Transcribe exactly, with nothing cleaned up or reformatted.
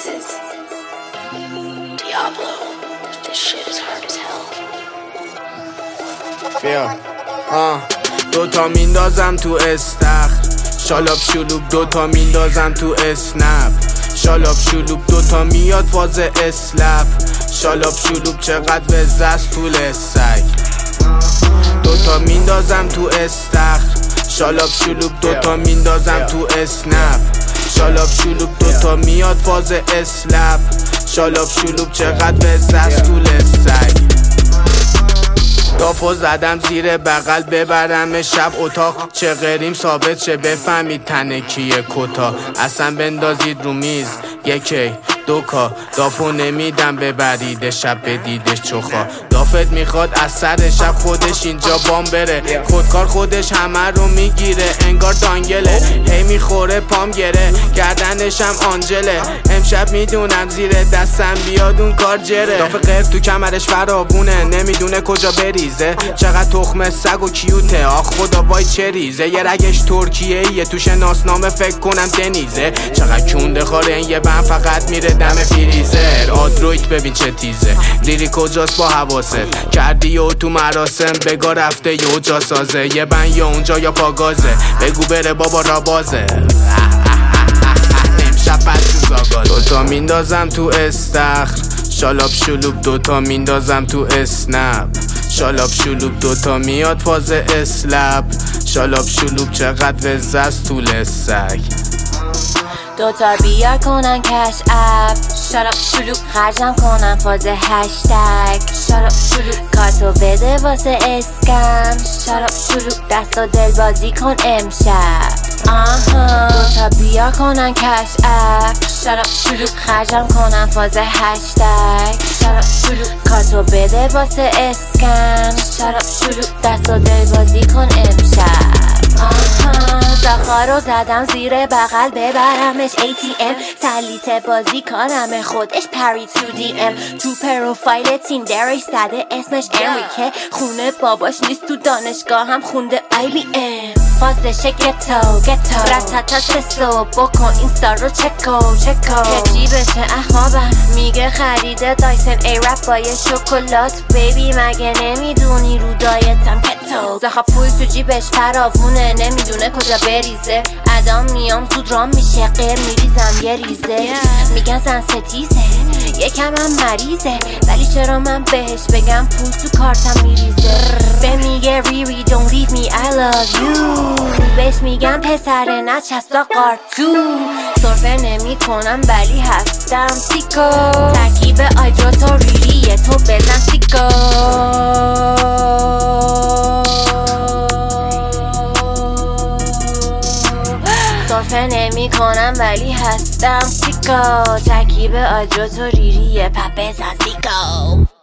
This is Diablo. This shit is hard as hell. بیا آه دوتا میندازم تو استخر شالاب شلوب دوتا میندازم تو اسنپ شالاب شلوب دوتا میاد فاز اسلپ شالاب شلوب چقدر وزست طول سگ دوتا میندازم تو استخر شالاب شلوب دوتا میندازم تو اسنپ شالاب شلوب دوتا میاد فاز اسلپ شالاب شلوب چقدر وزست طول سگ دافو زدم زیر بغل ببرم شب اتاق چه غریم ثابت شه بفهمید تنه کیه کتا اصلا بندازید رو میز یکی دوکا دافو نمیدم ببرید شب بدیدش چخا دافت میخواد از سر شب خودش اینجا بام بره خودکار خودش همه رو میگیره انگار دانگله هی میخوره پام گره گردنشم آنجله امشب میدونم زیر دستم بیاد اون کار جره داف غیر تو کمرش فراوونه نمیدونه کجا بریزه چقدر تخم سگ و کیوته آخ خدا وای چه ریزه یه رگش ترکیه یه توش ناسنامه فکر کنم دنیزه چقدر کونده خاره این یه بند فقط میره دم فریزر آدرویت ببین چه تیزه لیری کجاست با حواست کردی و تو مراسم بگا رفته یه جا سازه یه بند یا اونجا یا پاگازه بگو بره بابا را بازه امشب بچوز آگازه دوتا میندازم تو استخر شالاب شلوب دوتا میندازم تو اسنپ شالاب شلوب دوتا میاد فاز اسلپ شالاب شلوب چقدر وزست طول سگ دوتا بیار کنن کش اپ شالاب شلوب خرجم کنن فاز هشتگ شالاب شلوب کارتو بده واسه اسکم شالاب شلوب دست و دل بازی کن امشب آها دوتا بیار کنن کش اپ شالاب شلوب خرجم کنن فاز هشتگ شالاب شلوب کارتو بده واسه اسکم شالاب شلوب دست و دل بازی کن امشب آها زخار رو زدم زیر بغل ببرمش ای تی ام سلیت بازی کنم خودش پری تو دی ام تو پروفایل تیندرش زده اسمش انریکه خونه باباش نیست تو دانشگاه هم خونده آی بی ام فازشه گتو گتو رتتا سسو بکن اینستا رو چکو چکو که جیبشه اخوابم میگه خریده دایسن ای رپ با یه شکلات بیبی مگه نمیدونی رو دایتم کتو زخا پول تو جیبش فراوونه نمیدونه کجا بریزه ادام میام زود رام میشه غیر میریزم یه ریزه میگن زن ستیزه یکم هم مریضه ولی چرا من بهش بگم پول تو کارتم میریزه به میگه ریری don't leave me I love you بهش میگم پسر نچسبا قارتو سرفه نمی کنم ولی هستم سیکو ترکیب آیدروس و ریریه تو بزن سیکو سرفه نمی کنم ولی هستم سیکو ترکیب آجوت و ریریه پپ بزن سیکو